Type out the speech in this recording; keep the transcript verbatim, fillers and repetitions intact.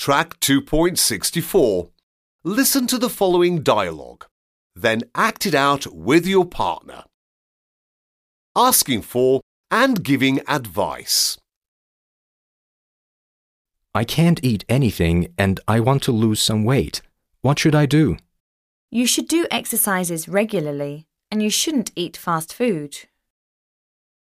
Track two point six four. Listen to the following dialogue. Then act it out with your partner. Asking for and giving advice. I can't eat anything and I want to lose some weight. What should I do? You should do exercises regularly and you shouldn't eat fast food.